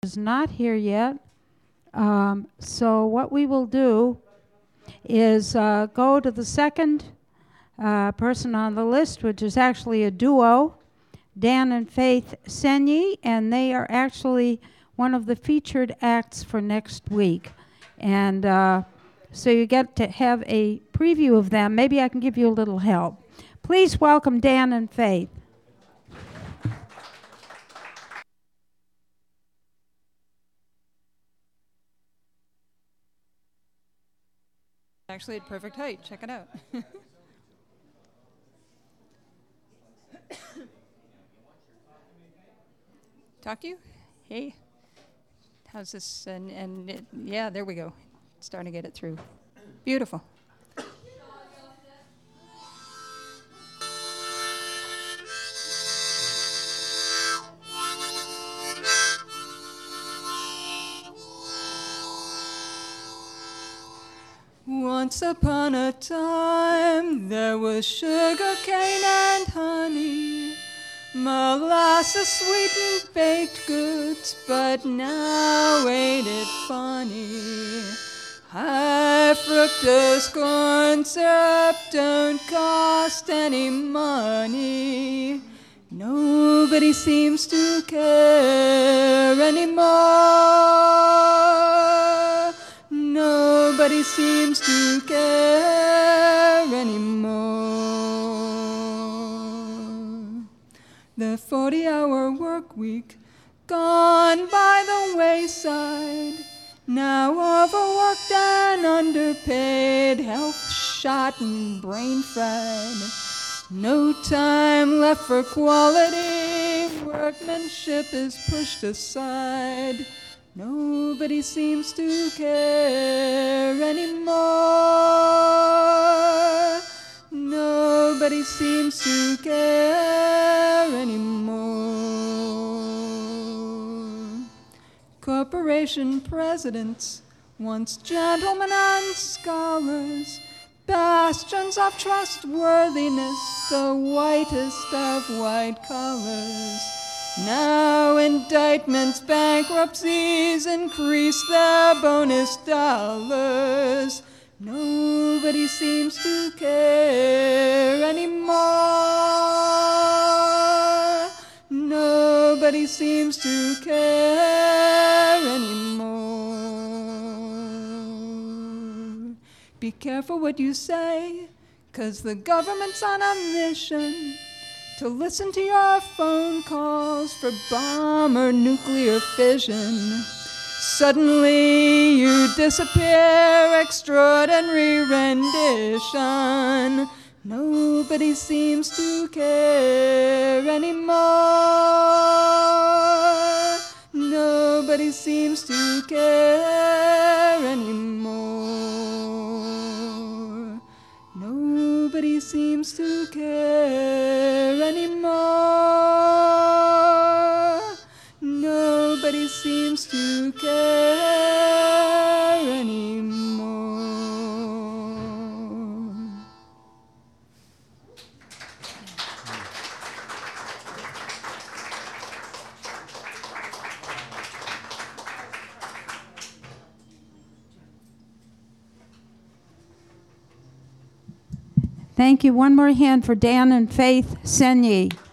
is not here yet. So what we will do is go to the second person on the list, which is actually a duo, Dan and Faith Senyi, and they are actually one of the featured acts for next week. And so you get to have a preview of them. Maybe I can give you a little help. Please welcome Dan and Faith. Actually at perfect height. Check it out. Talk to you? Hey. How's this? Yeah, there we go. Starting to get it through. Beautiful. Once upon a time, there was sugar cane and honey, molasses sweetened baked goods, but now ain't it funny? High fructose corn syrup don't cost any money. Nobody seems to care anymore. Nobody seems to care anymore. The 40-hour work week gone by the wayside. Now overworked and underpaid, health shot and brain fried. No time left for quality, workmanship is pushed aside. Nobody seems to care anymore. Nobody seems to care anymore. Corporation presidents, once gentlemen and scholars, bastions of trustworthiness, the whitest of white collars. Now indictments, bankruptcies increase their bonus dollars. Nobody seems to care anymore. Nobody seems to care anymore. Be careful what you say, 'cause the government's on a mission to listen to your phone calls for bomb or nuclear fission. Suddenly you disappear, extraordinary rendition. Nobody seems to care anymore. Nobody seems to care anymore. Nobody seems to care anymore. Nobody seems to care anymore. Thank you. One more hand for Dan and Faith Senyi.